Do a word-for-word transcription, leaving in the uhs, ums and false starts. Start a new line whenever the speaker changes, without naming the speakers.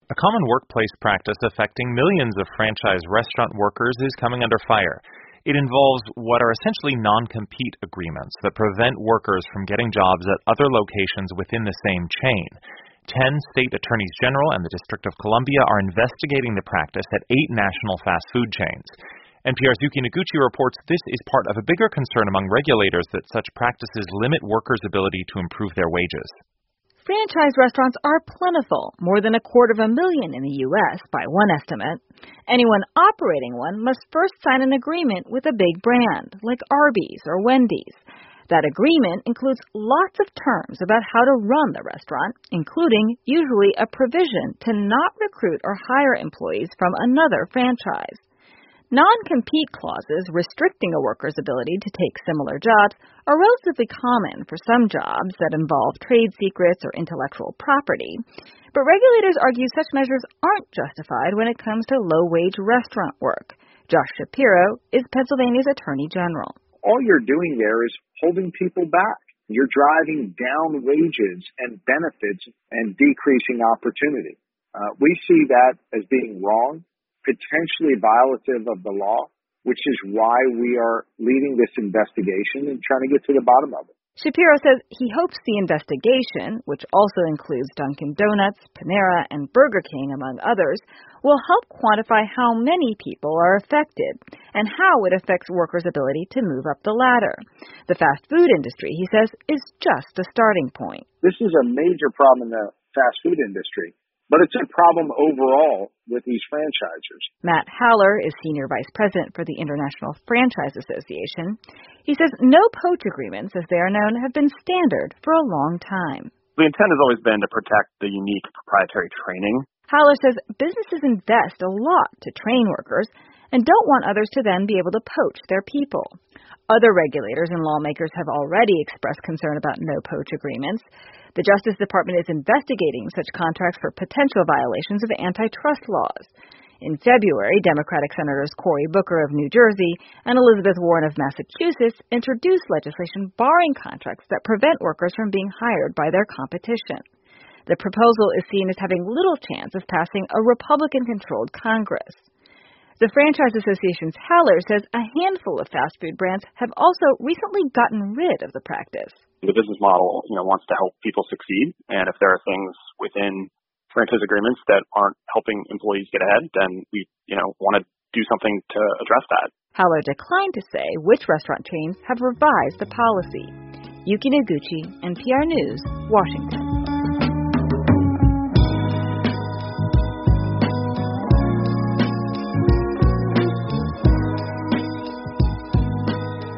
A common workplace practice affecting millions of franchise restaurant workers is coming under fire. It involves what are essentially non-compete agreements that prevent workers from getting jobs at other locations within the same chain. Ten state attorneys general and the District of Columbia are investigating the practice at eight national fast food chains. N P R's Yuki Noguchi reports this is part of a bigger concern among regulators that such practices limit workers' ability to improve their wages.
Franchise restaurants are plentiful, more than a quarter of a million in the U S by one estimate. Anyone operating one must first sign an agreement with a big brand, like Arby's or Wendy's. That agreement includes lots of terms about how to run the restaurant, including usually a provision to not recruit or hire employees from another franchise. Non-compete clauses restricting a worker's ability to take similar jobs are relatively common for some jobs that involve trade secrets or intellectual property, but regulators argue such measures aren't justified when it comes to low-wage restaurant work. Josh Shapiro is Pennsylvania's Attorney General.
All you're doing there is holding people back. You're driving down wages and benefits and decreasing opportunity. Uh, we see that as being wrong, potentially violative of the law, which is why we are leading this investigation and trying to get to the bottom of it.
Shapiro says he hopes the investigation, which also includes Dunkin' Donuts, Panera, and Burger King, among others, will help quantify how many people are affected and how it affects workers' ability to move up the ladder. The fast food industry, he says, is just a starting point.
This is a major problem in the fast food industry, but it's a problem overall with these franchisers.
Matt Haller is Senior Vice President for the International Franchise Association. He says no-poach agreements, as they are known, have been standard for a long time.
The intent has always been to protect the unique proprietary training.
Haller says businesses invest a lot to train workers and don't want others to then be able to poach their people. Other regulators and lawmakers have already expressed concern about no-poach agreements. The Justice Department is investigating such contracts for potential violations of antitrust laws. In February, Democratic Senators Cory Booker of New Jersey and Elizabeth Warren of Massachusetts introduced legislation barring contracts that prevent workers from being hired by their competition. The proposal is seen as having little chance of passing a Republican-controlled Congress. The Franchise Association's Haller says a handful of fast food brands have also recently gotten rid of the practice.
The business model, you know, wants to help people succeed, and if there are things within franchise agreements that aren't helping employees get ahead, then we, you know, want to do something to address that.
Haller declined to say which restaurant chains have revised the policy. Yuki Noguchi, N P R News, Washington.